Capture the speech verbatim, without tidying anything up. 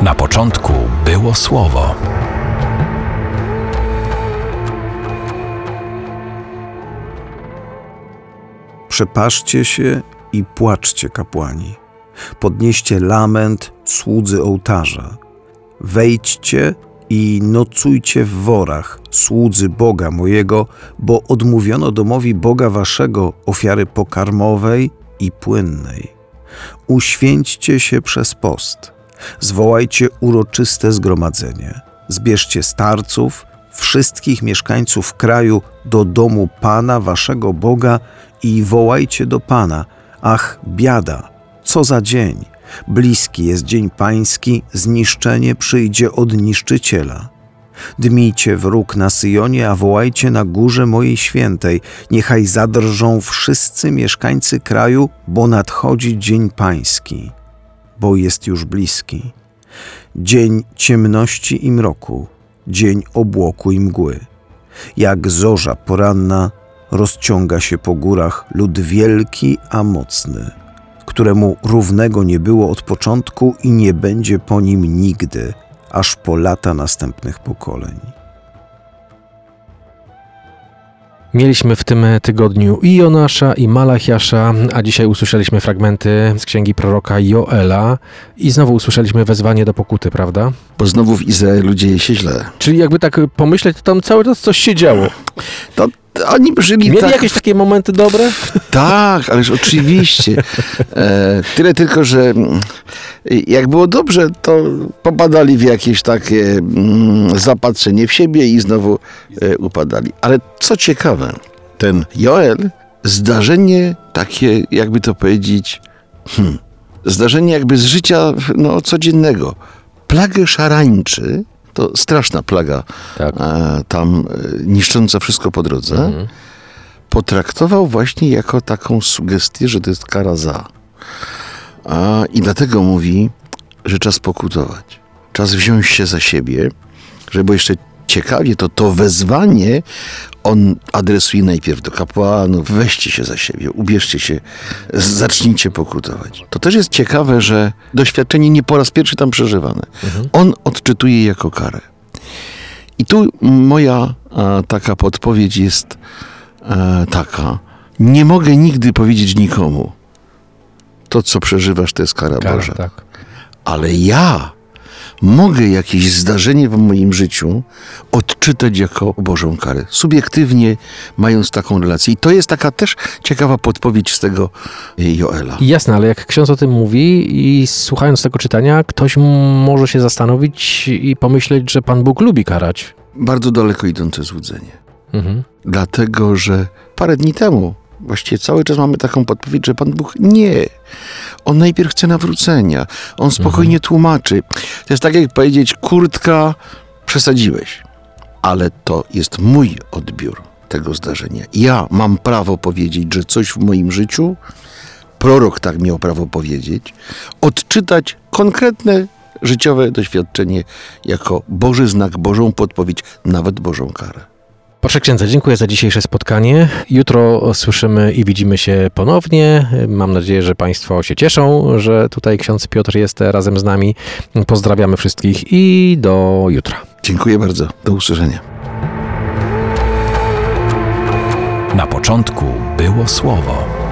Na początku było Słowo. Przepaszcie się i płaczcie, kapłani. Podnieście lament, słudzy ołtarza. Wejdźcie i nocujcie w worach, słudzy Boga mojego, bo odmówiono domowi Boga waszego ofiary pokarmowej i płynnej. Uświęćcie się przez post. Zwołajcie uroczyste zgromadzenie. Zbierzcie starców, wszystkich mieszkańców kraju do domu Pana waszego Boga i wołajcie do Pana: ach, biada, co za dzień! Bliski jest dzień pański, zniszczenie przyjdzie od niszczyciela. Dmijcie wróg na Syjonie, a wołajcie na górze mojej świętej. Niechaj zadrżą wszyscy mieszkańcy kraju, bo nadchodzi dzień pański, bo jest już bliski. Dzień ciemności i mroku, dzień obłoku i mgły. Jak zorza poranna rozciąga się po górach lud wielki, a mocny, któremu równego nie było od początku i nie będzie po nim nigdy, aż po lata następnych pokoleń. Mieliśmy w tym tygodniu i Jonasza, i Malachiasza, a dzisiaj usłyszeliśmy fragmenty z księgi proroka Joela i znowu usłyszeliśmy wezwanie do pokuty, prawda? Bo znowu w Izraelu dzieje się źle. Czyli jakby tak pomyśleć, to tam cały czas coś się działo. To oni żyli Mieli tak... jakieś takie momenty dobre? Tak, ależ oczywiście. E, tyle tylko, że jak było dobrze, to popadali w jakieś takie mm, zapatrzenie w siebie i znowu e, upadali. Ale co ciekawe, ten Joel, zdarzenie takie, jakby to powiedzieć, hmm, zdarzenie jakby z życia no, codziennego. Plagę szarańczy, to straszna plaga, tak. e, tam e, niszcząca wszystko po drodze, mhm. potraktował właśnie jako taką sugestię, że to jest kara za. A, I dlatego mówi, że czas pokutować. Czas wziąć się za siebie, żeby jeszcze ciekawie to, to wezwanie on adresuje najpierw do kapłanów. Weźcie się za siebie, ubierzcie się, zacznijcie pokutować. To też jest ciekawe, że doświadczenie nie po raz pierwszy tam przeżywane. Mhm. On odczytuje je jako karę. I tu moja a, taka podpowiedź jest a, taka. Nie mogę nigdy powiedzieć nikomu, to co przeżywasz to jest kara, kara Boża. Tak. Ale ja mogę jakieś zdarzenie w moim życiu odczytać jako Bożą karę. Subiektywnie mając taką relację. I to jest taka też ciekawa podpowiedź z tego Joela. Jasne, ale jak ksiądz o tym mówi i słuchając tego czytania, ktoś może się zastanowić i pomyśleć, że Pan Bóg lubi karać. Bardzo daleko idące złudzenie. Mhm. Dlatego, że parę dni temu właściwie cały czas mamy taką podpowiedź, że Pan Bóg nie. On najpierw chce nawrócenia. On spokojnie mhm. tłumaczy. To jest tak jak powiedzieć, kurtka, przesadziłeś. Ale to jest mój odbiór tego zdarzenia. Ja mam prawo powiedzieć, że coś w moim życiu, prorok tak miał prawo powiedzieć, odczytać konkretne życiowe doświadczenie jako Boży znak, Bożą podpowiedź, nawet Bożą karę. Proszę księdza, dziękuję za dzisiejsze spotkanie. Jutro słyszymy i widzimy się ponownie. Mam nadzieję, że Państwo się cieszą, że tutaj ksiądz Piotr jest razem z nami. Pozdrawiamy wszystkich i do jutra. Dziękuję bardzo. Do usłyszenia. Na początku było Słowo.